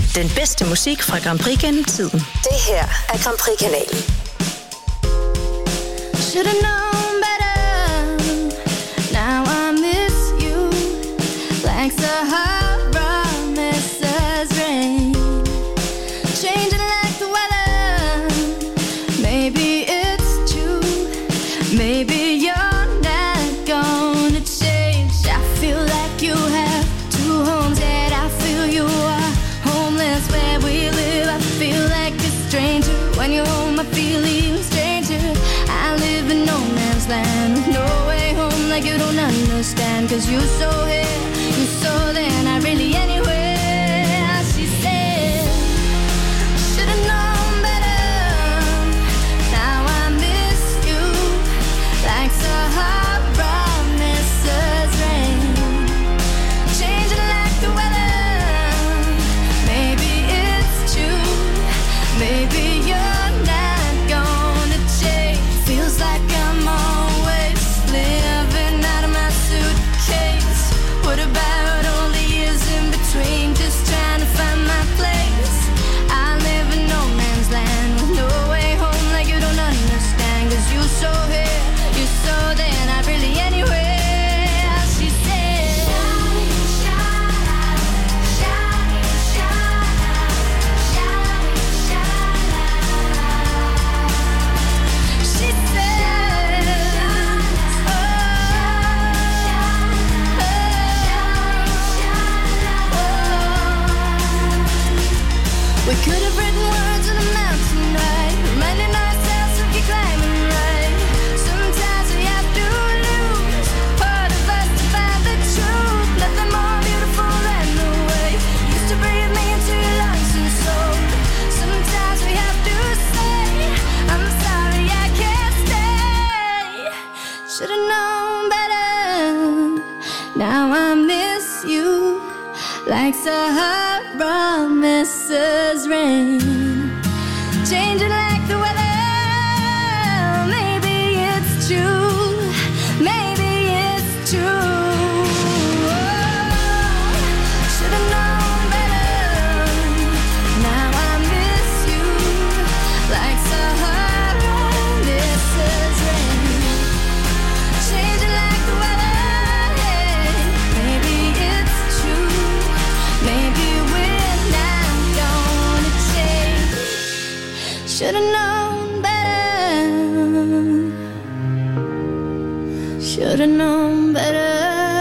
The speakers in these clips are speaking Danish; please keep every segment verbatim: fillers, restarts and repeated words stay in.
Den bedste musik fra Grand Prix gennem tiden. Det her er Grand Prix-kanalen. Should've known better. Now I miss you like Sahara misses rain. Changing like the weather. Maybe it's true. Maybe you're not gonna change. I feel like you have two homes, yet I feel you are homeless where we live. I feel like a stranger when you're home. I feel even stranger. I live in no man's land with no way home, like you don't understand. Cause you're so here, you're so there, not really anywhere. She said, should've known better. Now I miss you like Sahara misses rain. Changing like the weather. Maybe it's true. Maybe you're not gonna change. Feels like I'm always living out of my suitcase. What about all the years in between? Just trying to find my place. I live in no man's land with no way home, like you don't understand. Cause you're so here, you're so there, not really anywhere. She said, she said, oh, we could have written words on a mountain, right? Reminding ourselves to keep climbing, right? Sometimes we have to lose part of us to find the truth. Nothing more beautiful than the way you used to breathe me into your lungs and soul. Sometimes we have to say, I'm sorry I can't stay. Should've known better. Now I miss you like Sahara misses rain. Changing like the weather. Maybe it's true. Maybe it's true. Oh, should've known better. Now I miss you like Sahara misses rain. Changing like the weather. Hey, maybe it's true. Maybe we're not gonna change. Should've known better. Should've known better.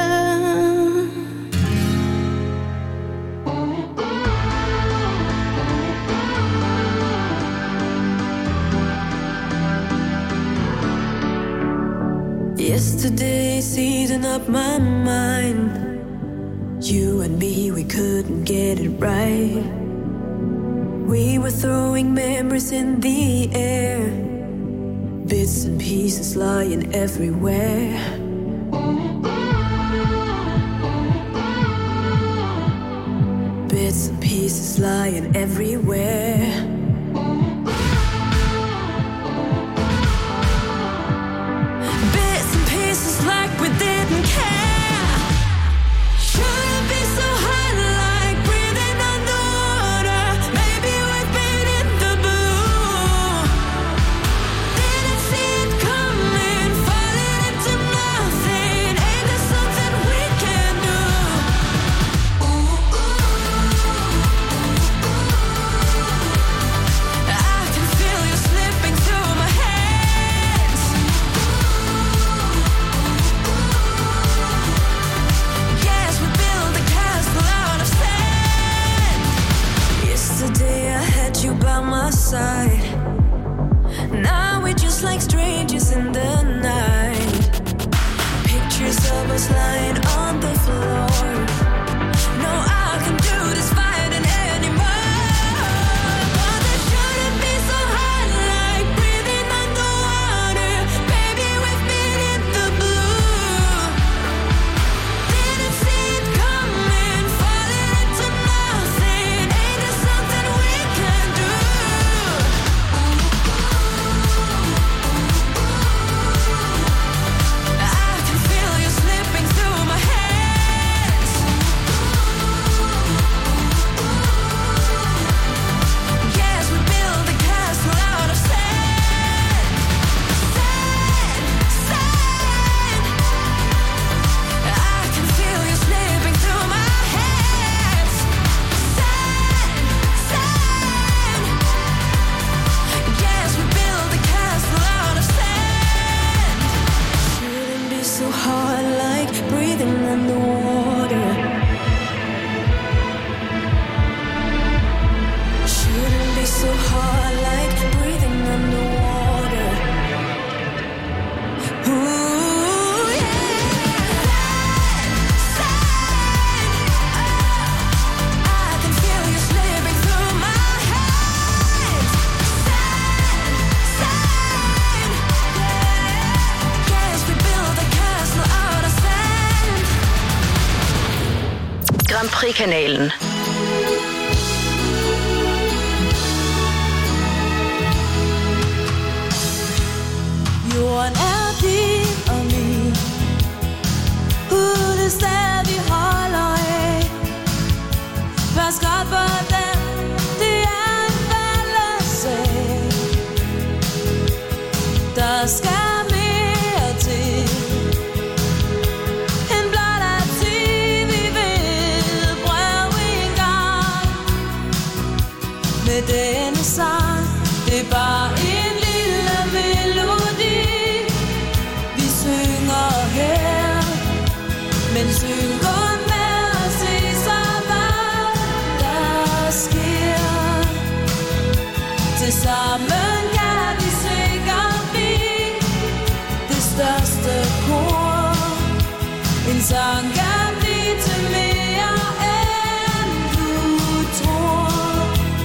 Yesterday's eating up my mind. You and me, we couldn't get it right. We were throwing memories in the air, bits and pieces lying everywhere. Bits and pieces lying everywhere. Bits and pieces like we didn't care. Shouldn't be so hard like breathing underwater. Maybe we've been in the blue. Didn't see it coming, falling into nothing. Ain't there something we can do? Ooh, ooh, ooh, ooh. Grand Prix-kanalen. Jorden er din og min. Uden sted vi holder af. Pas godt på den. Det er en fælles sag. Der skal mere til. En blot at sige vi vil prøve en gang. Med denne sang. Det er bare en lille melodi. Her, men syng kun med at se så hvad der sker. Tilsammen kan vi sikkert blive det største kor. En sang kan blive til mere end du tror.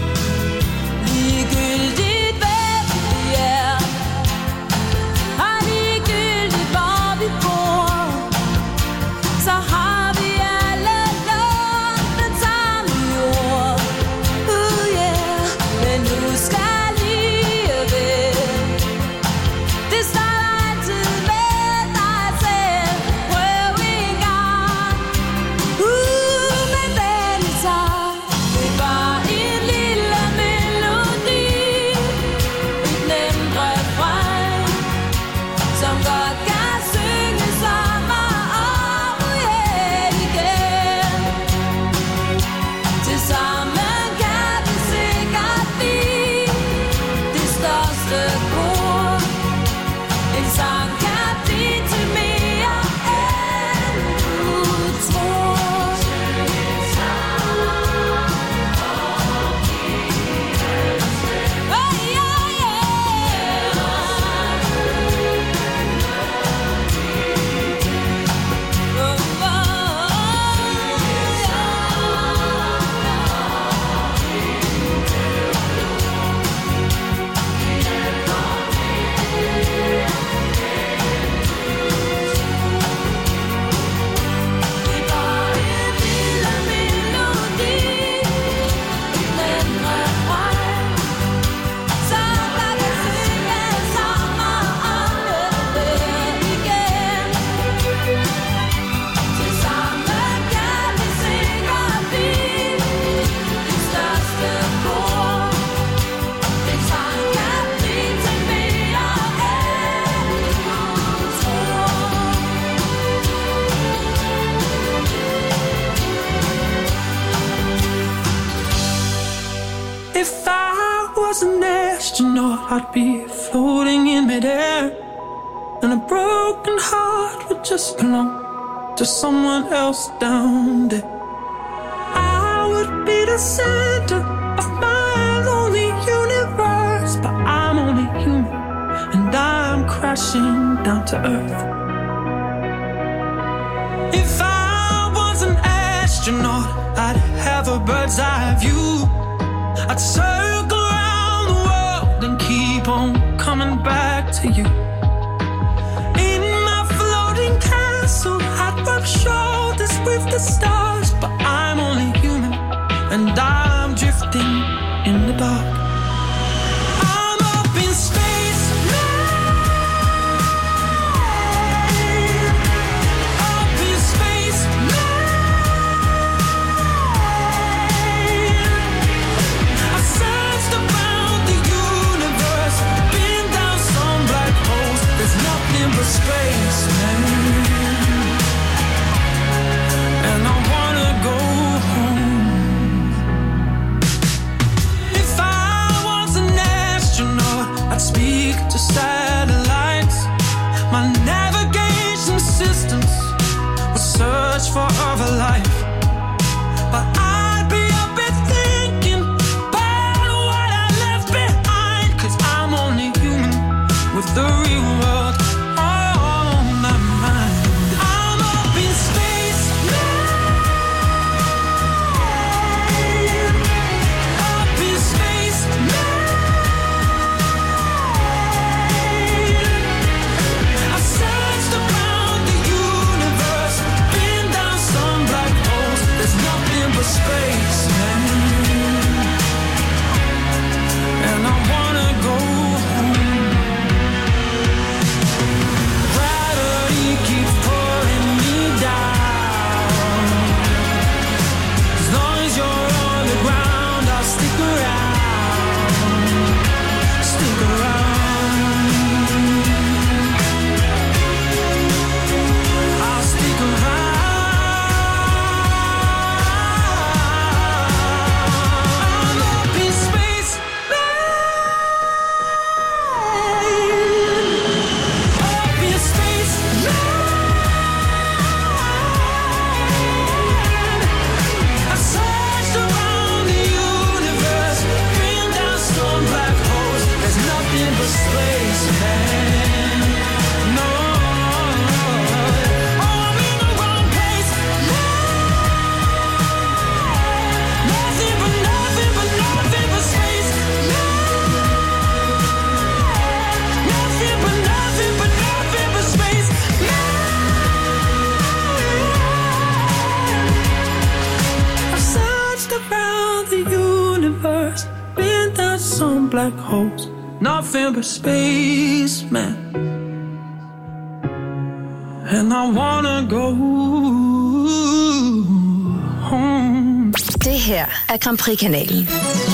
Ligegyldigt hvem vi er, og ligegyldigt hvor vi bor, så har vi alle lånt den samme jord. Uh yeah, men husk alligevel, det starter altid med dig selv. Prøv en gang, uh, med den sang. Det er bare en lille melodi, et nemt refræn, som godt kan synge sammen om igen igen. Tilsammen kan vi sikkert blive det største kor. En sang kan blive til mere end du tror. Oh yeah, yeah. Oh, det er bare en lille melodi, et nemt refræn, som kan vi synge sammen om igen. Tilsammen kan vi sikkert blive det største kor. En sang kan blive til mere end du tror. If I was an astronaut, I'd be floating in midair, and a broken heart would just belong to someone else down there. I would be the center of my lonely universe, but I'm only human, and I'm crashing down to earth. If I was an astronaut, I'd have a bird's eye view. I'd circle around the world and keep on coming back to you. In my floating castle, I'd rub shoulders with the stars, but I'm only human, and I'm drifting in the dark. I'm up in space now, up in space now. I've searched around the universe, been down some black holes. There's nothing but space, man. And I want universe, been down some black holes, nothing but space, man. And I wanna go home. Det her er Grand Prix-kanalen.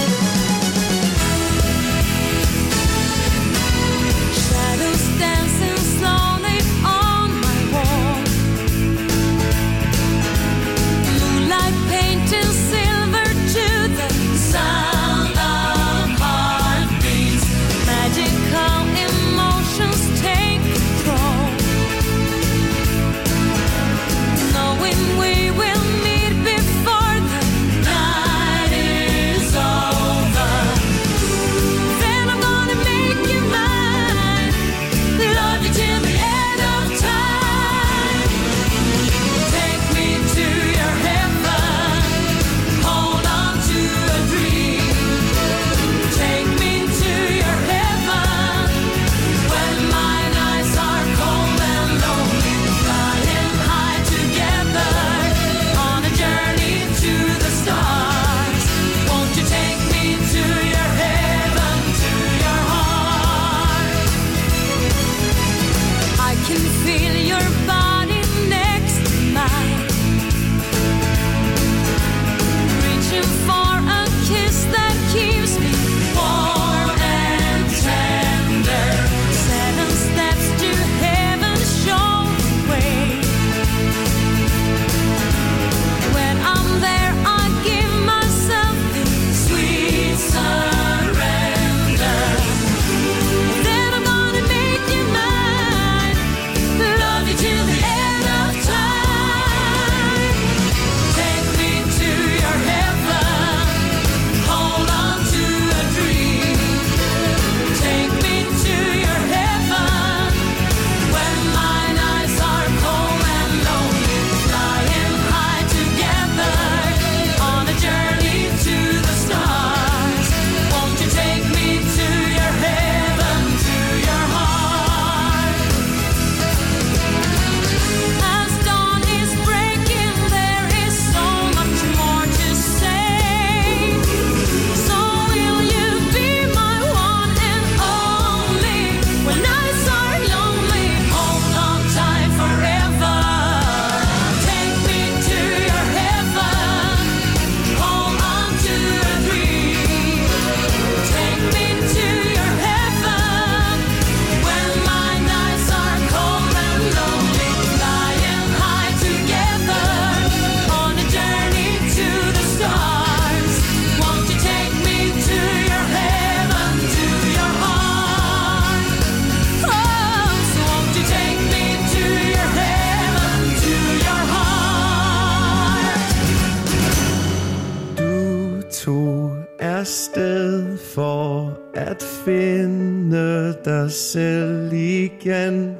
Selv igen.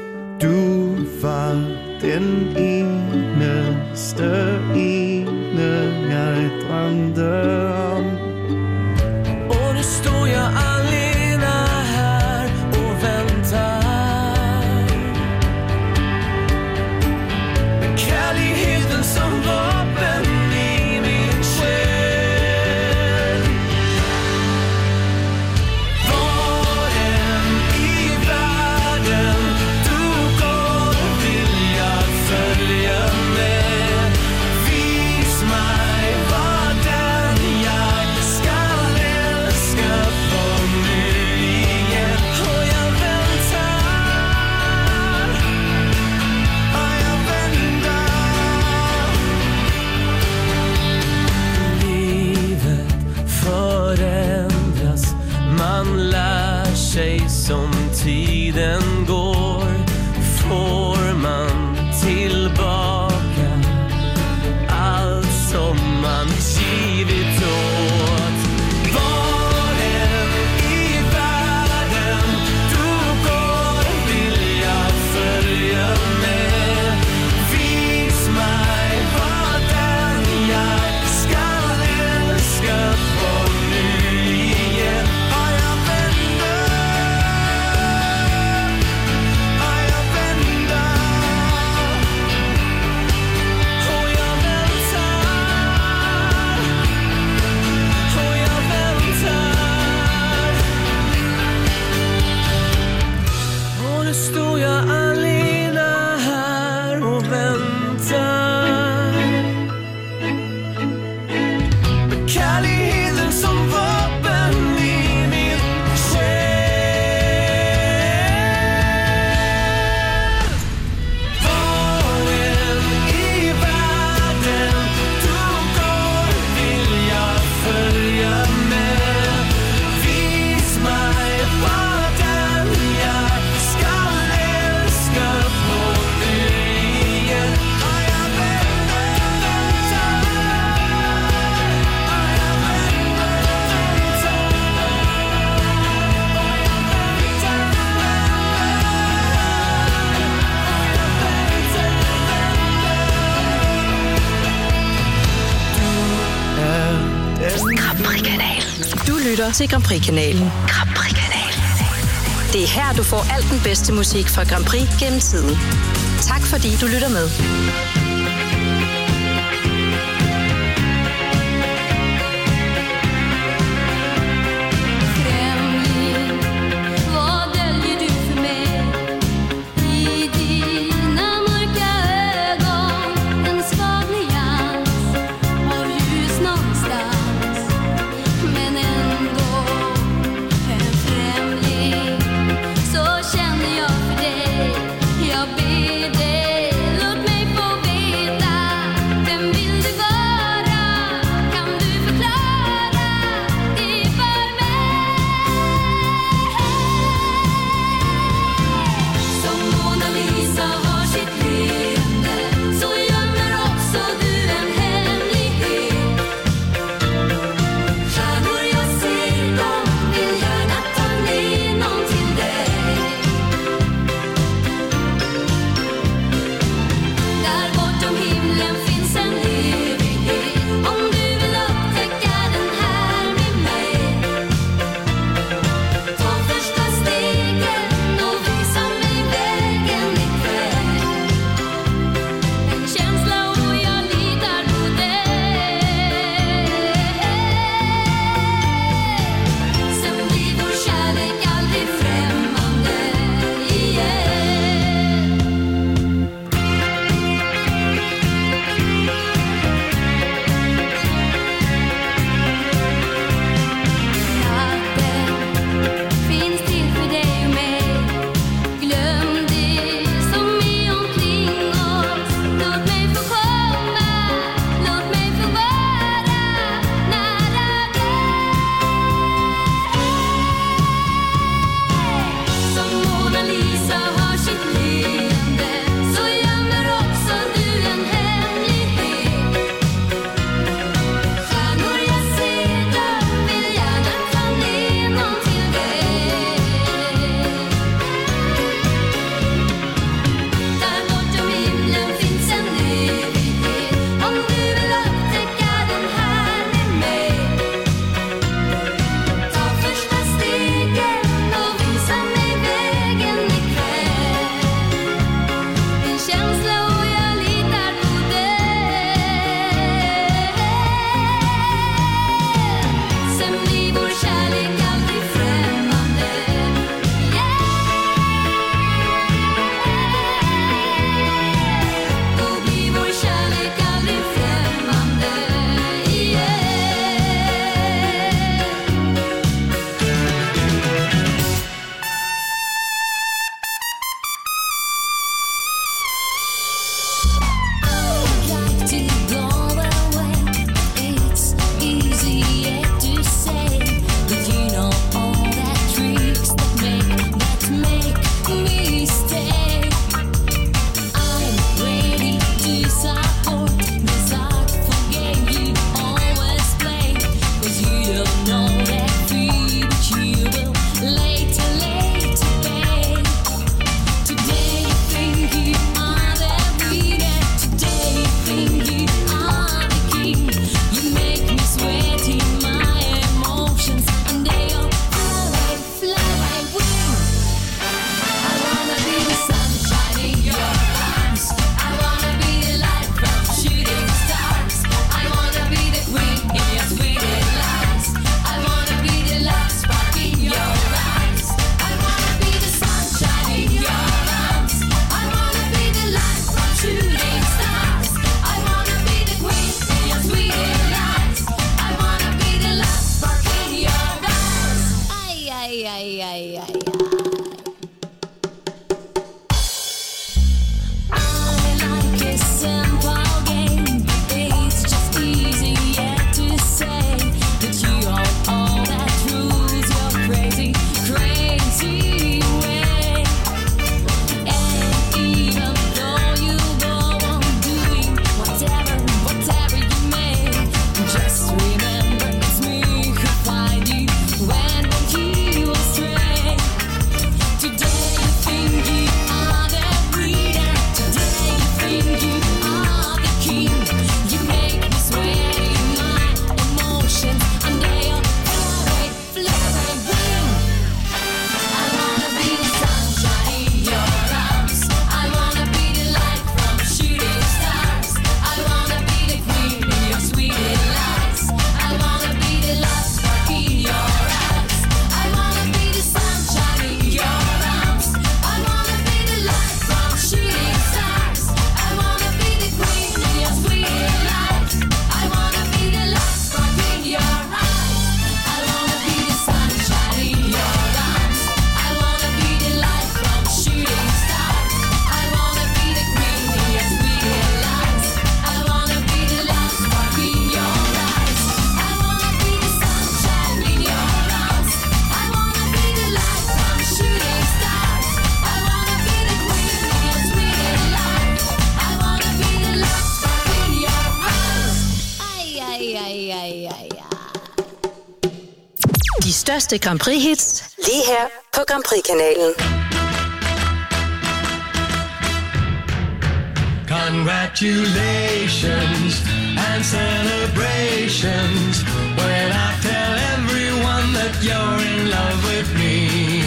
Du var den eneste ene jeg drømte om. Och nu står jag alena här och väntar. Med kärligheten som vapen i min själ. Var än i världen du går vill jag följa med. Vis mig vad den jag ska älska på nu igen. Och jag väntar, och jag väntar. Livet förändras, man lär sig som tiden går. Får man tillbaka allt som man givit åt. Var än i världen du går vill jag följa med. Vis mig vad den jag ska älska på nu igen. Och jag väntar, lytter til Grand Prix-kanalen. Grand Prix-kanalen. Det er her, du får alt den bedste musik fra Grand Prix gennem tiden. Tak fordi du lytter med. Så känner jag för dig. Jag ber dig, låt mig få veta. ja, ja, ja, ja. De største Grand Prix-hits Lige her på Grand Prix-kanalen. Congratulations and celebrations when I tell everyone that you're in love with me.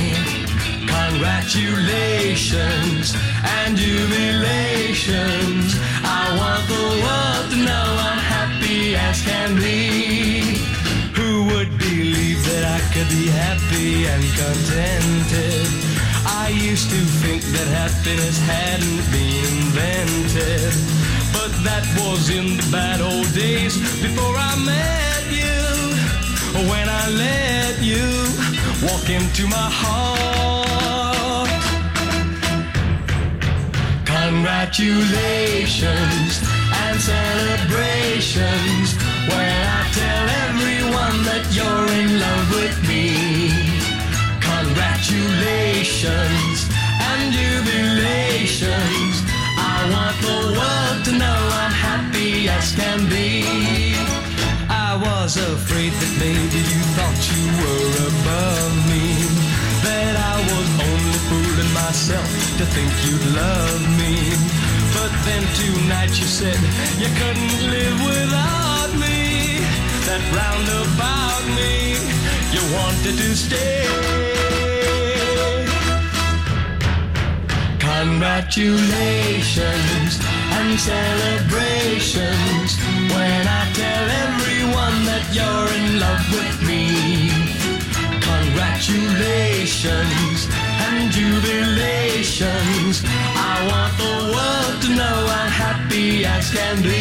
Congratulations and jubilations. I want the world to know I'm happy as can be. Who would believe that I could be happy and contented? I used to think that happiness hadn't been invented, but that was in the bad old days before I met you. When I let you walk into my heart. Congratulations and celebrations when I tell everyone that you're in love with me. Congratulations and jubilations. I want the world to know I'm happy as can be. I was afraid that maybe you thought you were above me, that I was only fooling myself to think you'd love me. But then tonight you said you couldn't live without me, that round about me you wanted to stay. Congratulations and celebrations when I tell everyone that you're in love with me. Congratulations and jubilations. I want the world to know I'm happy as can be.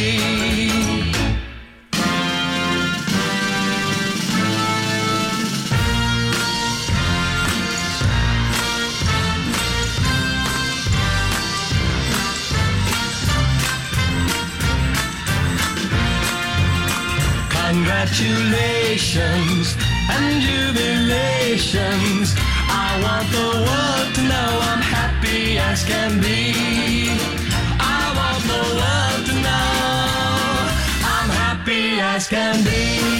Congratulations and jubilations. I want the world to know I'm happy as can be. I want the world to know I'm happy as can be.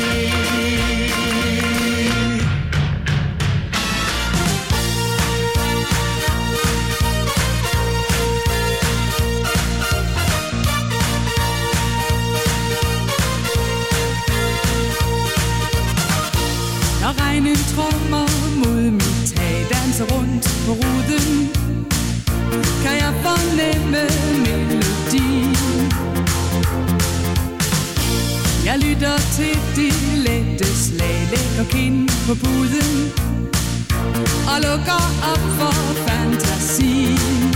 Når regnen trommer mod mit tag, danser rundt på ruden, kan jeg fornemme melodien. Jeg lytter til de lette slag, lægger kind på puden og lukker op for fantasien.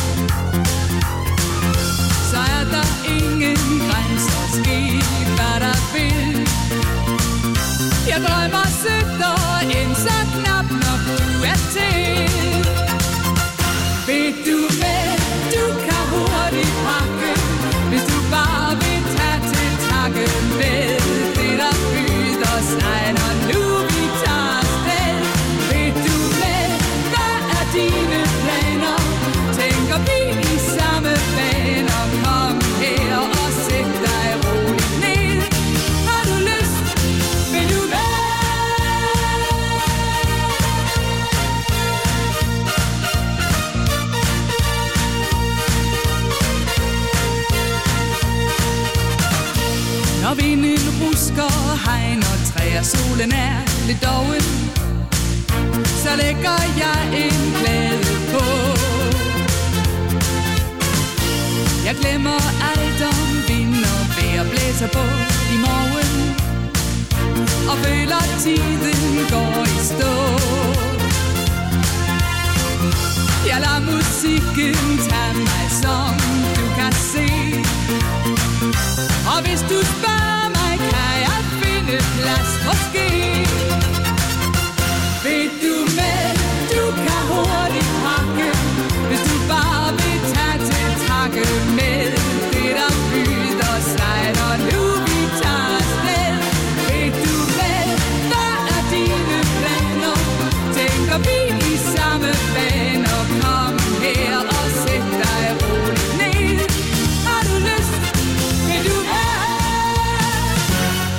Så er der ingen grænser, ske hvad der vil. Jeg drømmer sødt og ind så knap, når du er til. Ved du hvad, du kan hurtigt pakke, hvis du bare vil tage til takke med det, der byder sig, når nu vi tager afsted. Ved du hvad, hvad er dine planer? Tænker vi i samme baner? Kom her og sæt dig roligt ned. Har du lyst? Vil du hvad? Når vinden rusker, hegn og træer, solen er lidt doven, så lægger jeg en plade på. Jeg glemmer alt om vind og vejr, blæser på i morgen, og føler tiden går i stå. Jeg lader musikken tage mig, som du kan se. Og hvis du spørger mig, kan jeg finde plads måske. Ved du med, du kan hurtigt pakke, hvis du bare vil tage til takke med det, der byder sig, når nu vi tager afsted. Ved du med, hvad er dine planer? Tænker vi i samme baner? Kom her og sæt dig roligt ned. Har du lyst? Vil du være?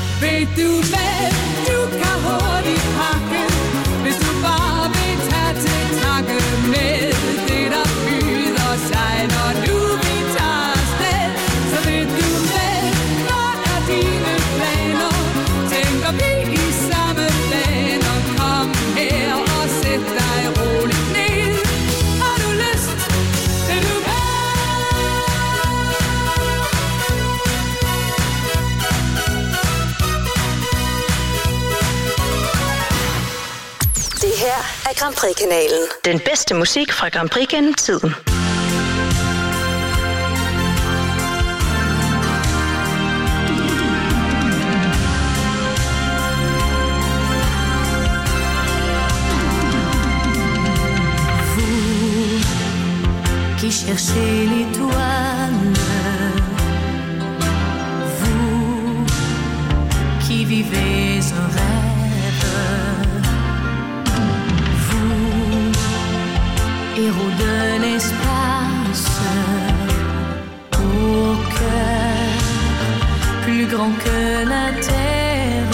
du hvad, du kan hurtigt pakke, hvis du bare vil tage til takke med det, der byder sig, når du vil tage afsted. Så ved du hvad, hvad er dine planer? Tænker vi i samme baner? Kom her og sæt dig roligt ned. Har du lyst? Vil du hvad? Det her er Grand Prix-kanalen. Den bedste musik fra Grand Prix gennem tiden. Vous qui cherchez l'étoile, vous qui vivez un rêve, vous, héros de l'espace, au cœur plus grand que la terre,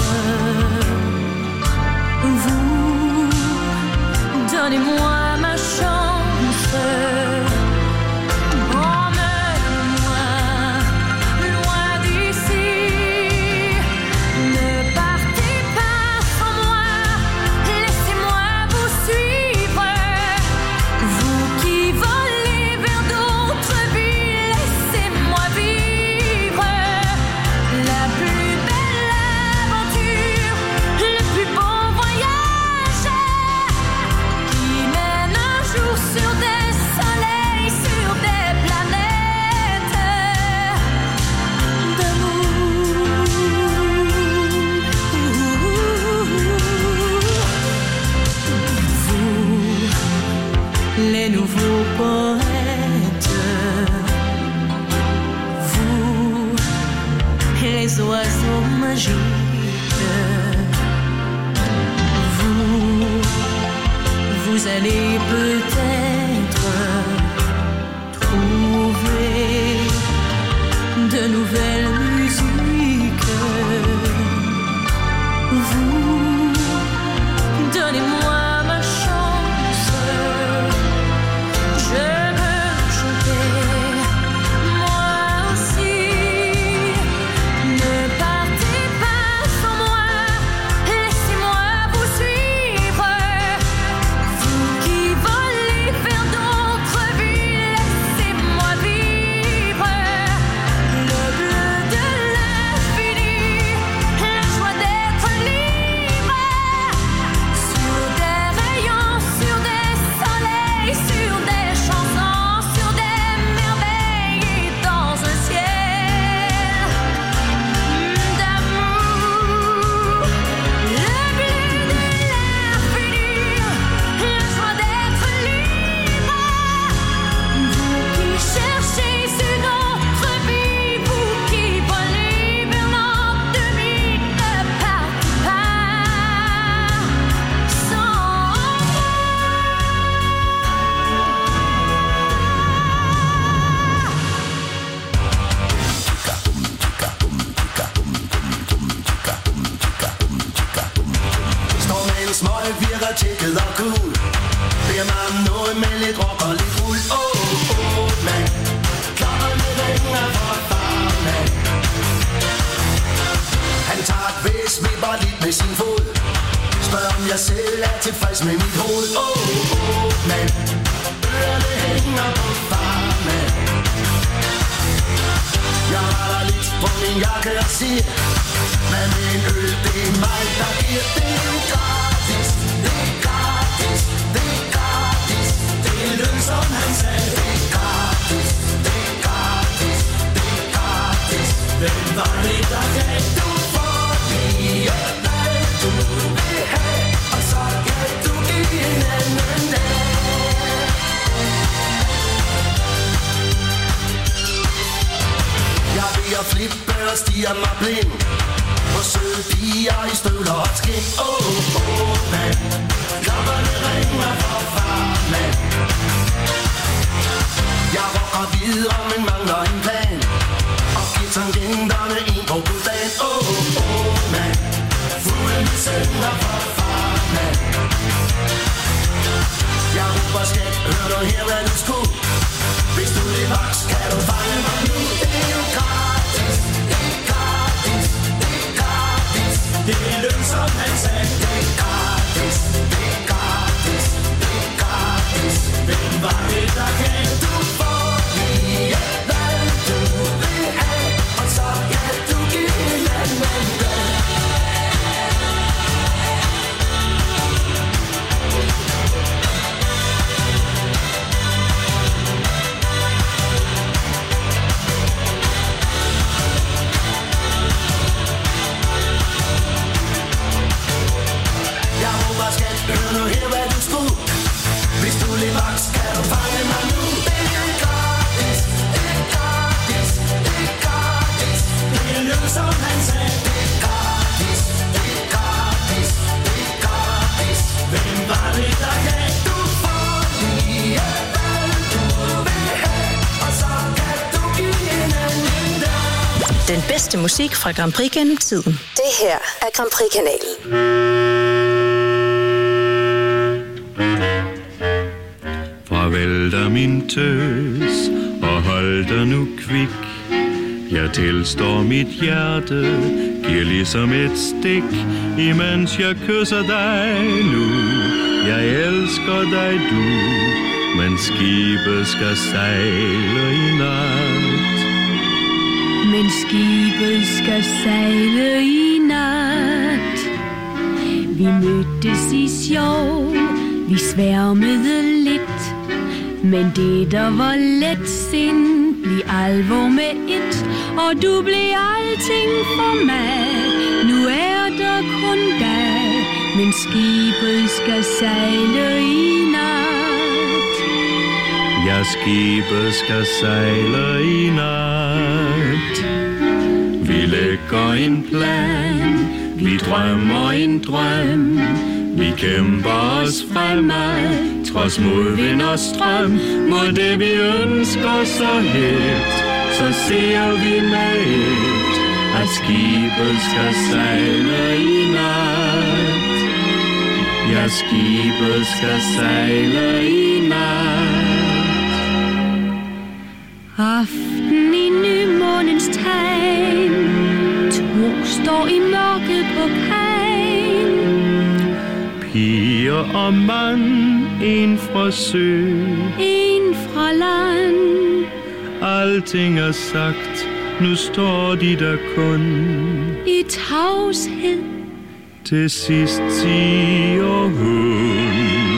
vous, donnez-moi ma chance. Emmène-moi loin d'ici. Ne partez pas sans moi, laissez-moi vous suivre. Vous qui volez vers d'autres vies, laissez-moi vivre la plus belle aventure, le plus beau voyage qui mène un jour sur des soleils, sur des planètes d'amour. Vous, les nouveaux poètes, vous, les oiseaux magiques, vous, vous allez peut-être trouver de nouvelles musiques. Vous, donnez-moi ma chance. Je veux chanter, moi aussi. Ne partez pas sans moi, laissez-moi vous suivre. Vous qui volez vers d'autres vies, laissez-moi vivre le bleu de l'infini, la joie d'être libre. Sur des rayons, sur des soleils, sur des chansons, sur des merveilles et dans un ciel d'amour. Le bleu de l'infini, la joie d'être libre. Vous qui cherchez une autre vie, vous qui volez vers l'ennemi, ne partez pas sans Står med en smøg, virker tjekket og cool. Beder mig om noget med lidt rock og lidt rull. Åh, oh, åh, oh, mand. Klokkerne ringer for farmand. Han tager et væs, vipper lidt med sin fod. Spørger om jeg selv er tilfreds med mit hoved. Åh, oh, åh, oh, mand. Ørerne hænger på farmand. Jeg retter lidt på min jakke og siger, hvad med en øl, det er mig, der giver. Det er jo gratis, det er gratis, det er gratis. Det er løn, som han sagde. Det er gratis, det er gratis, det er gratis. Hvem var det, der gav? Du får lige, hvad du vil have, og så kan du give en anden dag. Jeg vil at flippe og stiger mig blind på søde piger i støvler og skin. Åh, oh, åh, oh, mand. Klokkerne ringer for far, mand. Jeg rocker videre, men mangler en plan, og giver tangenterne en på dagen. Åh, oh, åh, oh, mand. synger for farne. Jeg råber skægt, hør du her, hvad du skulle. Hvis du er vaks, kan du fange mig nu. Det er jo gratis, det er gratis, det er gratis. Det er løn, som han sagde. Det er gratis, det er gratis, det er gratis. Hvem var det, der gav du for lige, hvad du vil have? Og så kan du give en anden det. Hør nu her, hvad du skulle. Hvis du lige vaks, kan du fange mig nu. Det er gratis, det er gratis, det er gratis. Det er løn, som han sagde. Det er gratis, det er gratis, det er gratis. Hvem var det, der gav du for lige, hvad du vil have? Og så kan du give en anden dag. Den bedste musik fra Grand Prix gennem tiden. Det her er Grand Prix-kanalen. Farvel da min tøs, og hold dig nu kvik. Jeg tilstår mit hjerte, giver ligesom et stik, imens jeg kysser dig nu. Jeg elsker dig du, men skibet skal sejle i nat. Men skibet skal sejle i nat. Vi mødtes i sjov, vi sværmede lidt. Men det der var let sind, blev alvor med et. Og du blev alting for mig. Nu er der kun dig, men skibet skal sejle i nat. Ja, skibet skal sejle i nat. Vi lægger en plan, vi drømmer en drøm. Vi kæmper os fremad, trods modvind og strøm. Mod det vi ønsker så helt, så ser vi med et, at skibet skal sejle i nat. Ja, skibet skal sejle i nat. Aften i nymånens tegn, to står i mørket på kajen. Piger og mand, en fra sø, en fra land. Alting er sagt, nu står de der kun i tavshed. Til sidst siger hun: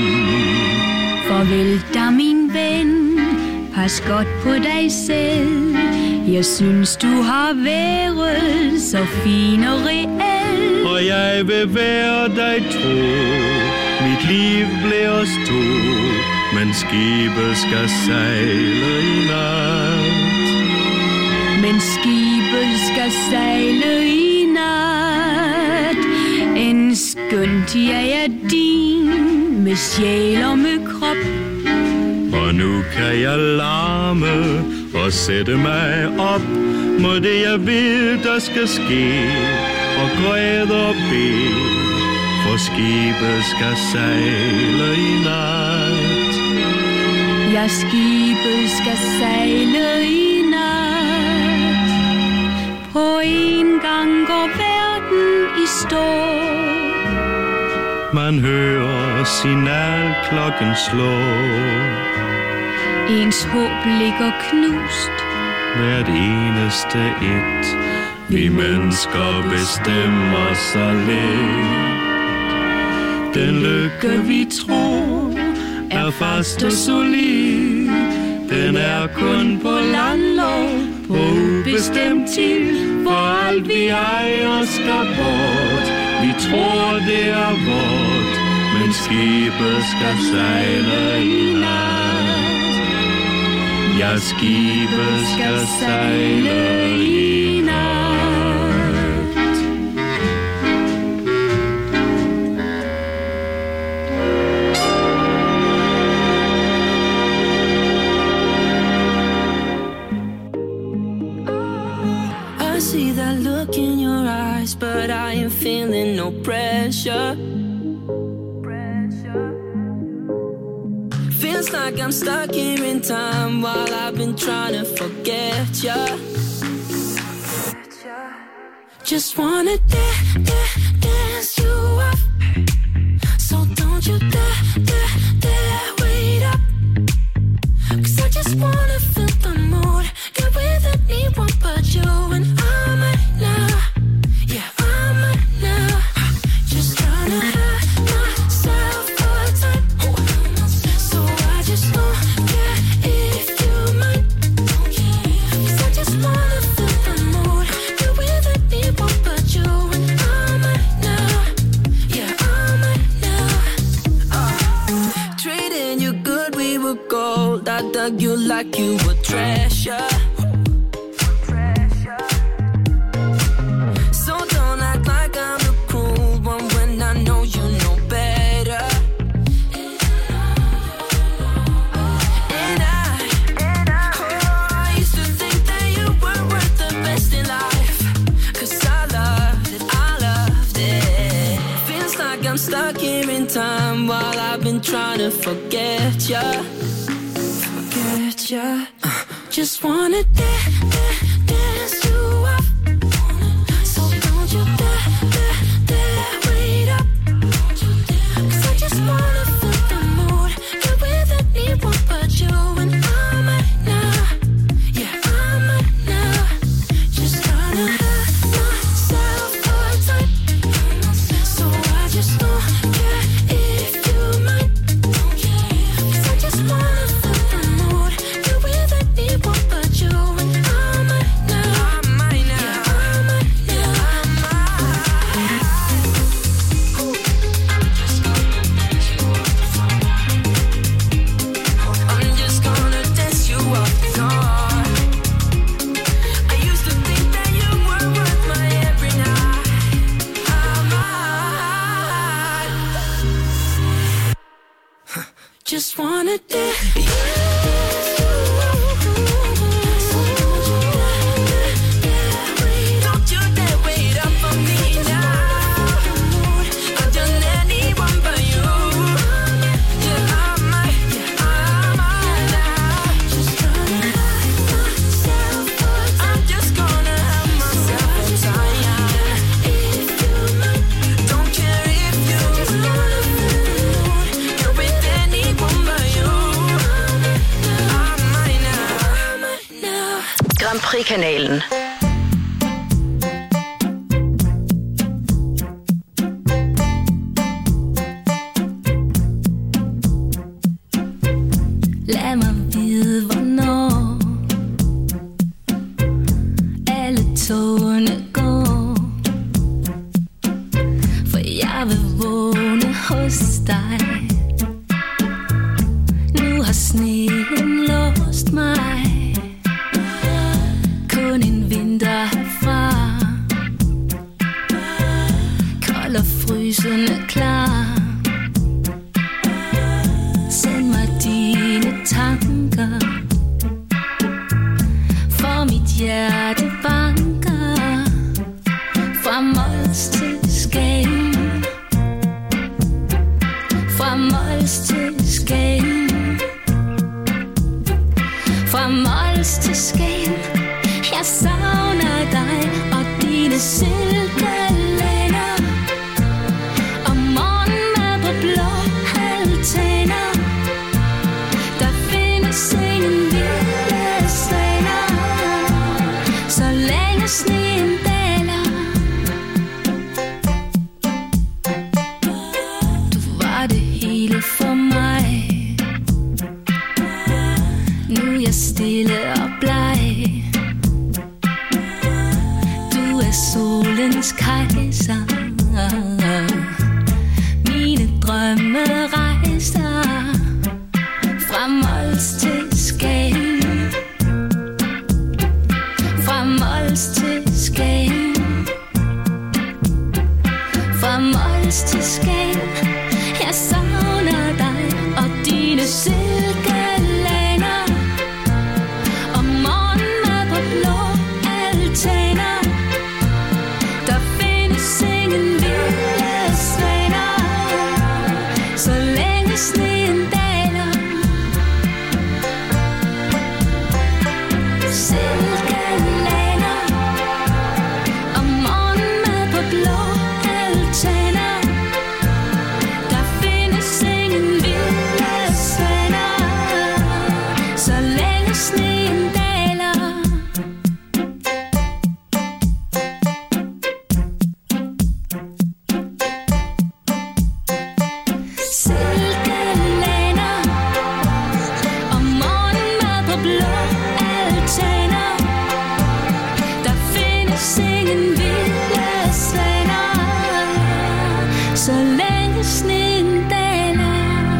farvel da min ven, pas godt på dig selv. Jeg synes du har været så fin og reel. Og jeg vil være dig tro, mit liv bliver stå. Men skibet skal sejle i nat. Men skibet skal sejle i nat. En skønt jeg er din, med sjæl og med krop. Og nu kan jeg larme og sætte mig op mod det jeg vil der skal ske. Og græde og bede, for skibet skal sejle i nat. Ja, skibet skal sejle i nat. På en gang går verden i stå. Man hører signalklokken slå. Ens håb ligger knust. Hvert eneste et. Vi mennesker bestemmer så let. Den lykke vi tror er fast og solid. Den er kun på landlov, på ubestemt tid. For alt vi ejer skal bort. Vi tror det er vort, men skibet skal sejle i nat. Ja, skibet skal sejle i nat. I see that look in your eyes. eyes, but I ain't feeling no pressure. Feels like I'm stuck here in time while I've been trying to forget ya. Just wanna dance, dance, dance you up. So don't you dare, dare, dare wait up. Cause I just wanna feel the mood. Get with anyone but you. And I'm at now, yeah, I'm at now. Just trying to have myself a time. So I just don't care if you mind. Cause I just wanna feel the mood. Get with anyone but you. And I'm at now, yeah, I'm at now. uh, Treating you good, we were gold. I dug you like you were treasure. So don't act like I'm the cruel one when I know you know better. And I, oh, I used to think that you were worth the best in life. Cause I loved it, I loved it. Feels like I'm stuck here in time while I've been trying to forget ya. Forget ya. uh, Just wanna dance, dance, dance you up. So don't you dare, dare, dare wait up. Cause I just wanna feel the mood. Get with anyone but you. And I'm at now, yeah, I'm at now. Just trying to have myself a time. So I just don't care if you mind. Cause I just wanna feel the mood. Get with anyone but you. And I'm at now, I'm at now, yeah, I'm at now, I'm at. I'm just gonna dance you up, no. I used to think that you were worth my every night. I'm at. Just wanna dance. Don't you dare wait up for me now. I've done anyone but you. Yeah, I'm at, yeah, I'm at now. Just trying to have myself a time. I'm just gonna have myself a time. If you mind, don't care if you just wanna feel the mood. You're with anyone but you. I'm at now, I'm at now. Grand Prix-kanalen. Lad mig vide, hvornår alle togene går. For jeg vil vågne hos dig. Nu har sneen låst mig. Kun en vinter herfra. Kold og frysende klar. Send mig dine tanker. For mit hjerte banker. Fra Mols til Skagen. Fra Mols til Skagen. Fra Mols til Skagen. Jeg savner dig og dine silkelænder. Og morgenmad på blå altaner. Der findes ingen vilde svaner. Så længe sneen daler. Du var det hele for mig. Nu er jeg stille og bleg. Du er solens kejser. Mine drømme rejser. Fra Mols til Skagen. Fra Mols til Skagen. Fra Mols til Skagen. Jeg savner dig og dine silkelænder. Og morgenmad på blå altaner. Der findes så længe sneen daler.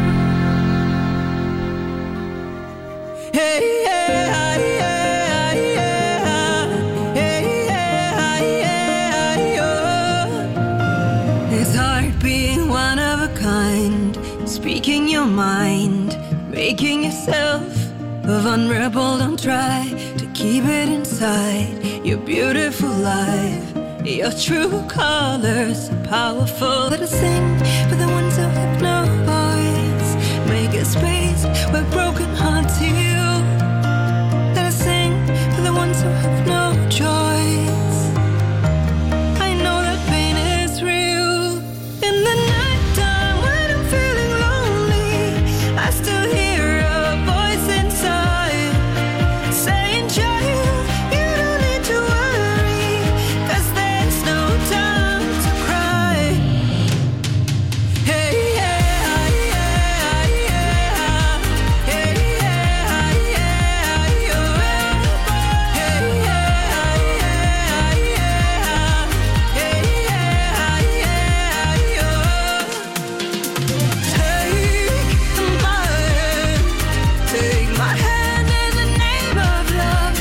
Hey, yeah, yeah, yeah. Hey, yeah, yeah, yeah. It's hard being one of a kind, speaking your mind, making yourself vulnerable. Don't try to keep it inside. Your beautiful life, your true colors are powerful. Let us sing for the ones who have no voice. Make a space where broken hearts heal. Let us sing for the ones who have no choice. I know that pain is real. In the nighttime when I'm feeling lonely, I still hear a voice inside saying, child, you don't need to worry, 'cause there's no time to cry. Hey, yeah, yeah, yeah. Hey, yeah, yeah, yeah. Hey, yeah, yeah, yeah. Hey, yeah, yeah, yeah. Take my hand, take my hand in the name of love.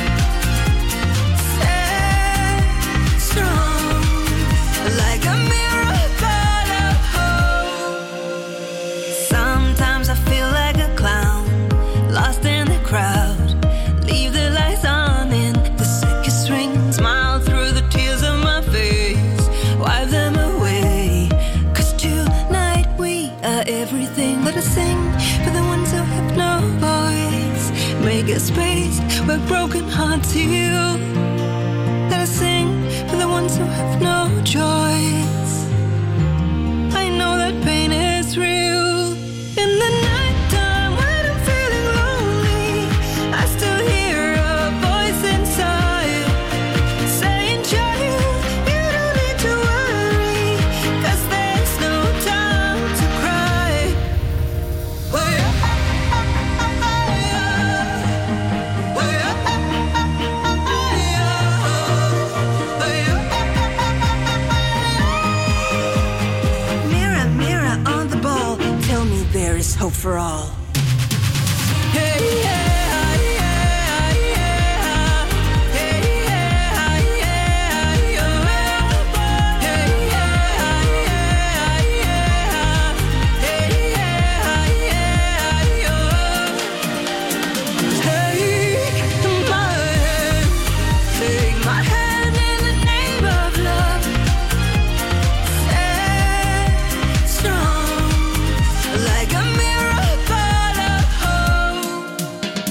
Stay strong, like a miracle of hope. Sometimes I feel like a clown, lost in the crowd. Leave the lights on in the sickest ring. Smile through the tears of my face, wipe them away. 'Cause tonight we are everything. Let us sing for the ones who have no voice. Make a space where broken hearts heal. Let us sing for the ones who have no choice. I know that pain is real. In the nighttime when I'm feeling lonely, I still hear a voice inside saying, child, you don't need to worry, 'cause there's no time to cry. Oh, yeah. Oh, yeah. Mirror, mirror on the ball, tell me there is hope for all. Hey, yeah, yeah, yeah. Hey, yeah, yeah, yeah. Hey, yeah, yeah, yeah. Hey, yeah, yeah, yeah. Take my hand, take my hand in the name of love. Stay strong, like a miracle of hope.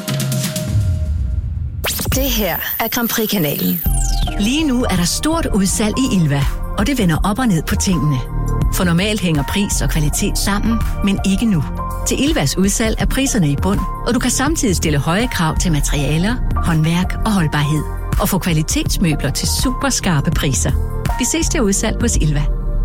Det her er Grand Prix-kanalen. Lige nu er der stort udsalg i Ilva, og det vender op og ned på tingene. For normalt hænger pris og kvalitet sammen, men ikke nu. Til Ilvas udsalg er priserne i bund, og du kan samtidig stille høje krav til materialer, håndværk og holdbarhed. Og få kvalitetsmøbler til super skarpe priser. Vi ses til udsalg hos Ilva.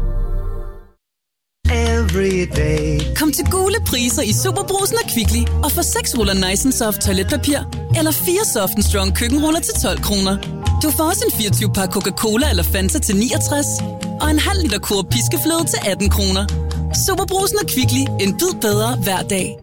Kom til gule priser i Superbrugsen og Kvickly og få seks ruller Nice and Soft toiletpapir eller fire Soft and Strong køkkenruller til tolv kroner. Du får også en fireogtyve pakke Coca-Cola eller Fanta til niogtres og en halv liter kur piskefløde til atten kroner. Superbrugsen og Kvickly. En bid bedre hver dag.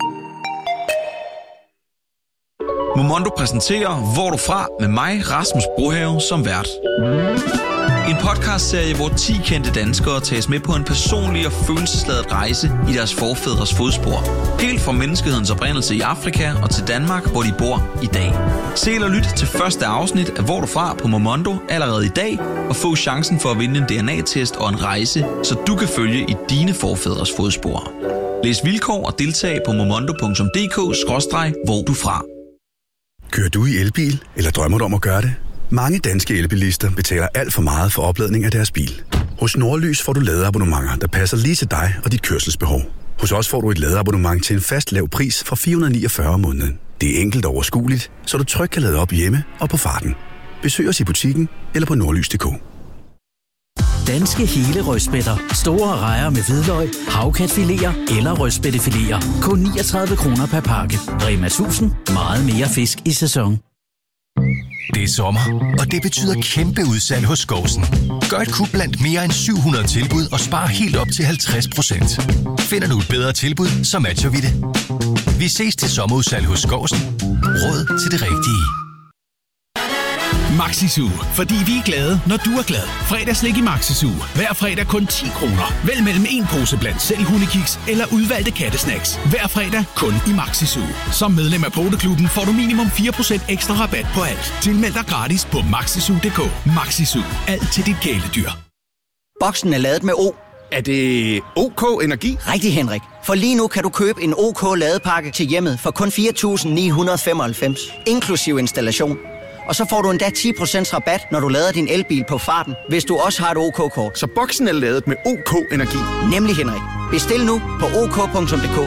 Momondo præsenterer Hvor er du fra? Med mig, Rasmus Brohave, som vært. En podcastserie, hvor ti kendte danskere tages med på en personlig og følelsesladet rejse i deres forfædres fodspor. Helt fra menneskehedens oprindelse i Afrika og til Danmark, hvor de bor i dag. Se eller lyt til første afsnit af Hvor er du fra? På Momondo allerede i dag, og få chancen for at vinde en D N A-test og en rejse, så du kan følge i dine forfædres fodspor. Læs vilkår og deltag på momondo punktum d k skråstreg hvor du fra. Kører du i elbil, eller drømmer du om at gøre det? Mange danske elbilister betaler alt for meget for opladning af deres bil. Hos Nordlys får du ladeabonnementer, der passer lige til dig og dit kørselsbehov. Hos os får du et ladeabonnement til en fast lav pris fra fire hundrede niogfyrre om måneden. Det er enkelt og overskueligt, så du trygt kan lade op hjemme og på farten. Besøg os i butikken eller på nordlys punktum d k. Danske hele rødspætter. Store rejer med hvidløg, havkatfiléer eller rødspættefiléer. Kun niogtredive kroner per pakke. Rema tusind. Meget mere fisk i sæson. Det er sommer, og det betyder kæmpe udsalg hos Skousen. Gør et kub blandt mere end syv hundrede tilbud og spar helt op til halvtreds procent. Finder du et bedre tilbud, så matcher vi det. Vi ses til sommerudsalg hos Skousen. Råd til det rigtige. Maxisu, fordi vi er glade, når du er glad. Fredagslik i Maxisu. Hver fredag kun ti kroner. Vælg mellem en pose blandt selv hundekiks eller udvalgte kattesnacks. Hver fredag kun i Maxisu. Som medlem af Poteklubben får du minimum fire procent ekstra rabat på alt. Tilmeld dig gratis på maxisu punktum d k. Maxisu. Alt til dit kæledyr. Boksen er lavet med O. Er det OK Energi? Rigtig, Henrik. For lige nu kan du købe en OK ladepakke til hjemmet for kun fire tusind ni hundrede femoghalvfems. Inklusiv installation. Og så får du endda ti procent rabat, når du lader din elbil på farten, hvis du også har et OK-kort. Så boksen er lavet med OK Energi? Nemlig, Henrik. Bestil nu på ok punktum d k.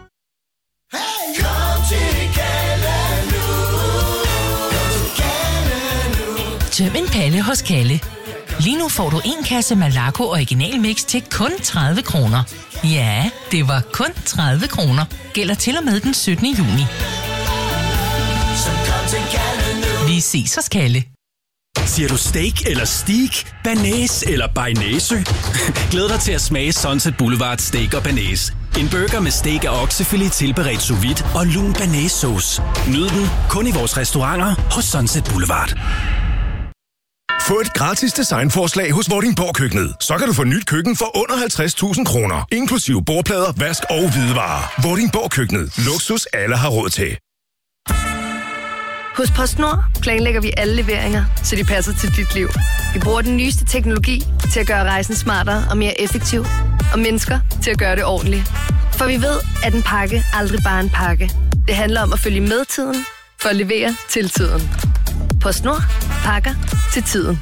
Tøm en palle hos Kalle. Lige nu får du en kasse Malaco Original Mix til kun tredive kroner. Ja, det var kun tredive kroner. Gælder til og med den syttende juni. Vi ses hos Kalle. Siger du steak eller steak, banæs eller bearnaise? Glæd dig til at smage Sunset Boulevard Steak og Banæs. En burger med steak og oksefilet tilberedt sous vide og lun banæssauce. Nyd den kun i vores restauranter hos Sunset Boulevard. Få et gratis designforslag hos Vordingborg Køkkenet. Så kan du få nyt køkken for under halvtreds tusind kroner. Inklusive bordplader, vask og hvidevarer. Vordingborg Køkkenet. Luksus alle har råd til. Hos PostNord planlægger vi alle leveringer, så de passer til dit liv. Vi bruger den nyeste teknologi til at gøre rejsen smartere og mere effektiv. Og mennesker til at gøre det ordentligt. For vi ved, at en pakke aldrig bare er en pakke. Det handler om at følge med tiden for at levere til tiden. PostNord. Pakker til tiden.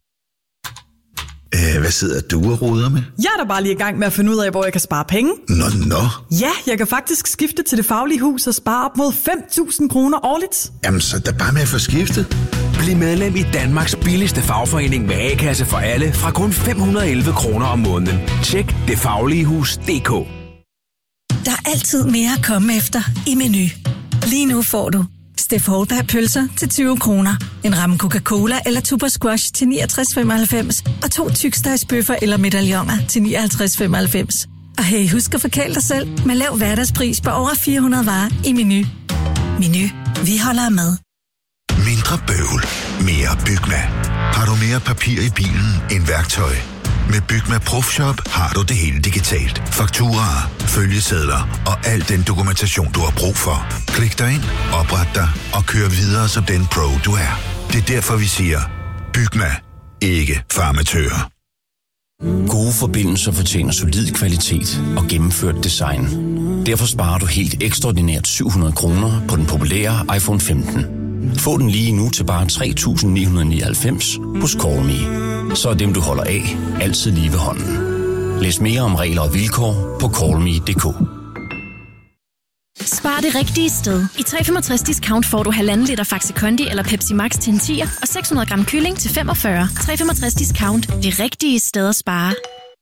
Æh, hvad sidder du og roder med? Jeg er da bare lige i gang med at finde ud af, hvor jeg kan spare penge. Nå, nå. Ja, jeg kan faktisk skifte til Det Faglige Hus og spare op mod fem tusind kroner årligt. Jamen, så er der bare med at få skiftet. Bliv medlem i Danmarks billigste fagforening med A-kasse for alle fra kun fem hundrede og elleve kroner om måneden. Tjek det faglige hus punktum d k. Der er altid mere at komme efter i Meny. Lige nu får du Steff Holberg pølser til tyve kroner, en ramme Coca-Cola eller Tuber Squash til niogtres femoghalvfems og to tykstegsbøffer eller medaljoner til nioghalvtreds femoghalvfems. Og hey, husk at forkæle dig selv med lav hverdagspris på over fire hundrede varer i Meny. Meny. Vi holder med. Mindre bøvl. Mere Bygma. Har du mere papir i bilen end værktøj? Med Bygma Profshop har du det hele digitalt. Fakturaer, følgesedler og al den dokumentation, du har brug for. Klik dig ind, opret dig og kør videre som den pro, du er. Det er derfor, vi siger, Bygma. Ikke farmatører. Gode forbindelser fortjener solid kvalitet og gennemført design. Derfor sparer du helt ekstraordinært syv hundrede kroner på den populære iPhone femten. Få den lige nu til bare tre tusind ni hundrede nioghalvfems hos Callme. Så er dem, du holder af, altid lige ved hånden. Læs mere om regler og vilkår på callme punktum d k. Spar det rigtige sted. I tre komma femogtres discount får du halvanden liter Faxi Kondi eller Pepsi Max til en tier og seks hundrede gram kylling til femogfyrre. tre komma femogtres discount. Det rigtige sted at spare.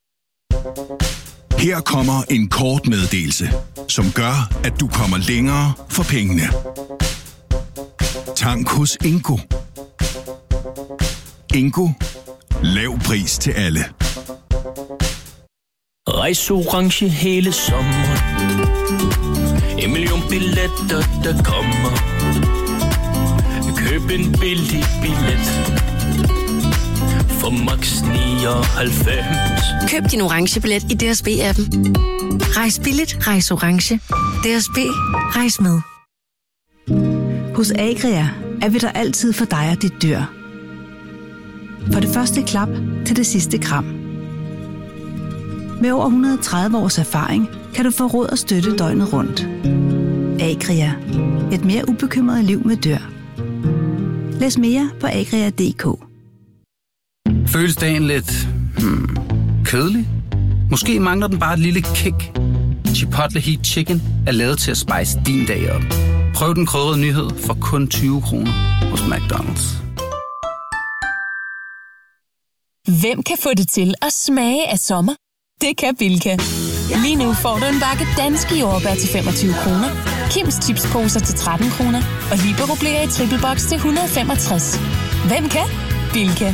Her kommer en kort meddelelse, som gør, at du kommer længere for pengene. Tank hos Ingo. Ingo. Lav pris til alle. Rejs orange hele sommeren. En million billetter, der kommer. Køb en billig billet for max nioghalvfems. Køb din orange billet i D S B-appen. Rejs billigt, rejs orange. D S B. Rejs med. Hos Agria er vi der altid for dig og dit dyr. For det første klap til det sidste kram. Med over et hundrede og tredive års erfaring kan du få råd og støtte døgnet rundt. Agria. Et mere ubekymret liv med dyr. Læs mere på agria punktum d k. Føles dagen lidt hmm, kedelig? Måske mangler den bare et lille kick. Chipotle Heat Chicken er lavet til at spice din dag op. Prøv den krydrede nyhed for kun tyve kroner hos McDonald's. Hvem kan få det til at smage af sommer? Det kan Bilka. Lige nu får du en bakke danske jordbær til femogtyve kroner, Kims chipsposer til tretten kroner og Libero Blære i triple box til et hundrede og femogtres. Hvem kan? Bilka.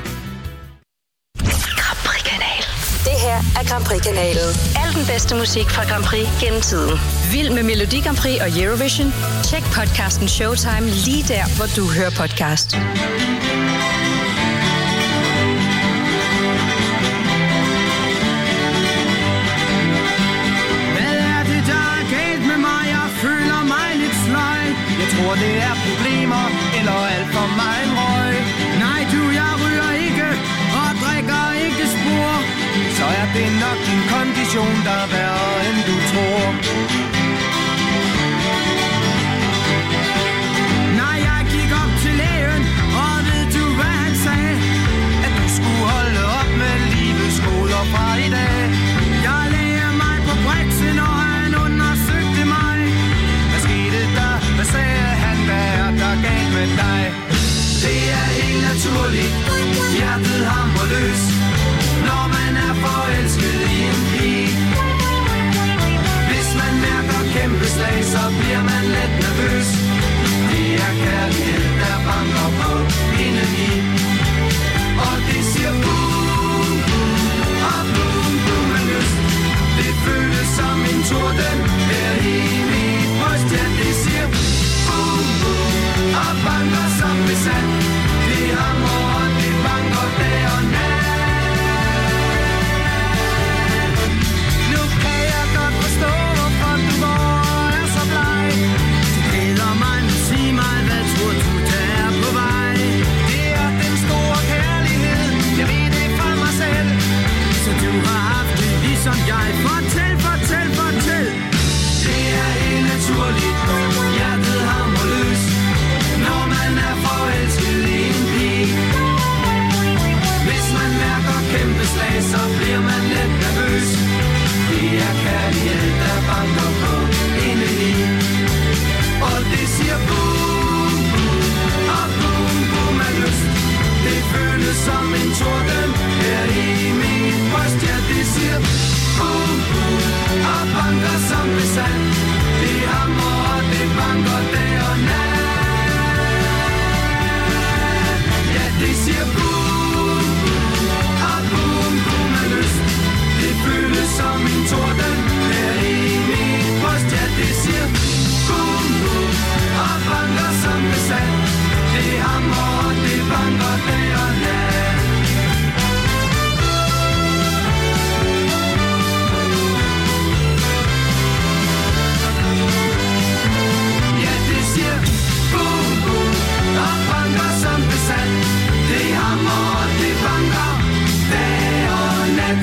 Grand Prix-kanal. Det her er Grand Prix-kanalen. Al den bedste musik fra Grand Prix gennem tiden. Vild med Melodi Grand Prix og Eurovision? Tjek podcasten Showtime lige der, hvor du hører podcast. Jeg tror, det er problemer, eller alt for meget røg. Nej, du, jeg ryger ikke, og drikker ikke spor. Så er det nok din kondition, der er værre, end du tror. Nej, jeg gik op til lægen, og ved du, hvad han sagde? At du skulle holde op med livets goder fra i dag. Jeg lagde mig på brætsen, og han undersøgte mig. Hvad skete der? Hvad sagde han? Hvad er der galt med dig? Det er helt naturligt. Hjertet hamrer løs, når man er forelsket i en pige. Hvis man mærker kæmpe slag, så bliver man let nervøs. Det er kærlighed, der banker på indeni. Og det siger boom, boom, og boom, boom med lyst. Det føles som en torden her i mit bryst. Ja, det siger boom, boom, og banker som besat. Det hamrer og det banker dag og nat. Nu kan jeg godt forstå, hvorfor du går er så bleg. Det glæder mig, nu sig mig, hvad tror du, der er på vej? Det er den store kærlighed, jeg ved det fra mig selv. Så du har haft det ligesom jeg. Fortæl, fortæl, fortæl. Det er helt naturligt. Hjertet hamrer løs, når man er forelsket i en pige. Hvis man mærker kæmpe slag, så bliver man lidt nervøs. Det er kærlighed, der banker på indeni. Og det siger boom, boom, og boom, boom er lyst. Det føles som en torden her i mit bryst. Ja, det siger boom, boom, og banker som besat. Det hamrer og det banker dag og nat. Ja, det siger boom, boom, og boom, boom er lyst. Det føles som en torden her i mit bryst. Ja, det siger boom, boom, og banker som besat. Det hamrer og det banker dag og nat. Ja, det siger boom, boom, og banker som besat. Det hamrer og det banker dag og nat.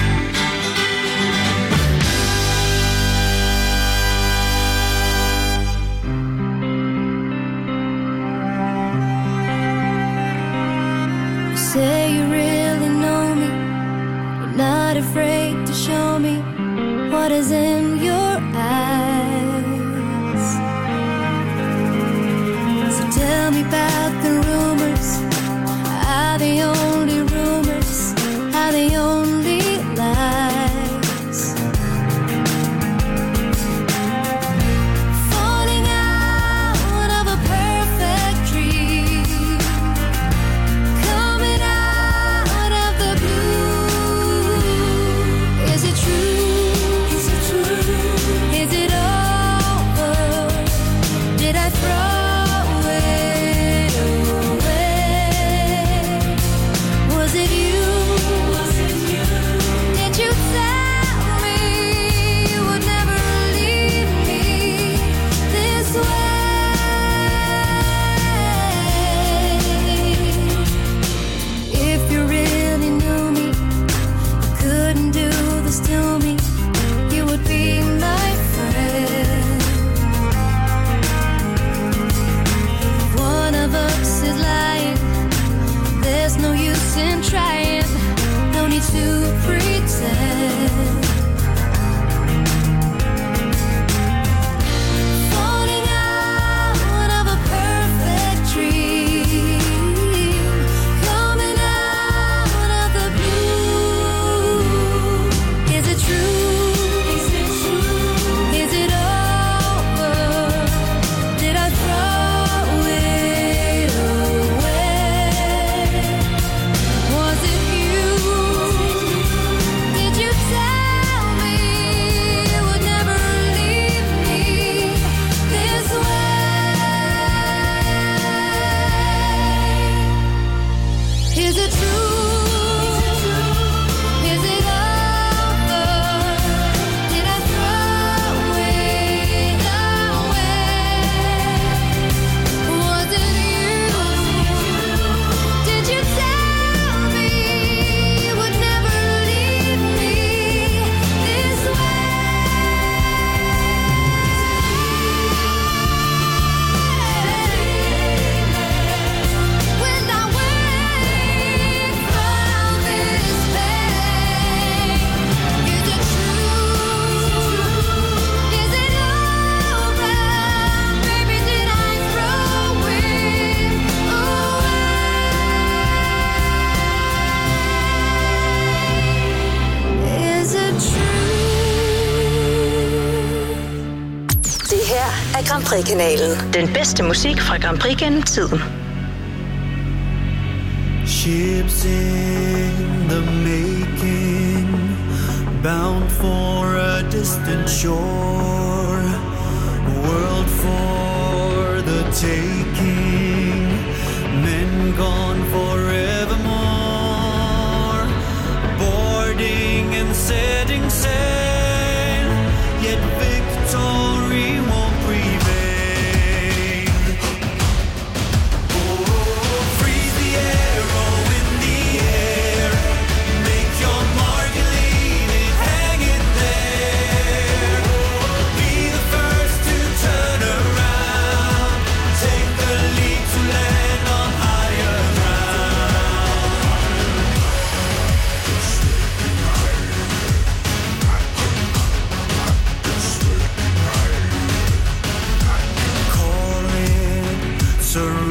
Say you really know me, you're not afraid to show me what is in your eyes. So tell me about the rumors, are they only rumors, are they only lies? Falling out of a perfect dream, coming out of the blue. Is it true? Is it true? Is it over? Did I throw it away? Was it you? Was it you? Did you tell me you would never leave me this way? If you really knew me, you couldn't do this to me. You would be my friend. If one of us is lying, there's no use in trying. No need to pretend. Falling out of a perfect dream, coming out of the blue. Is it true? Is it true? Is it over? Did I throw it away? Grand Prix-kanalen. Den bedste musik fra Grand Prix gennem tiden. Ships in the making, bound for a distant shore, world for the taking, men gone forevermore, boarding and setting sail, yet victory won't prevail. Surrender.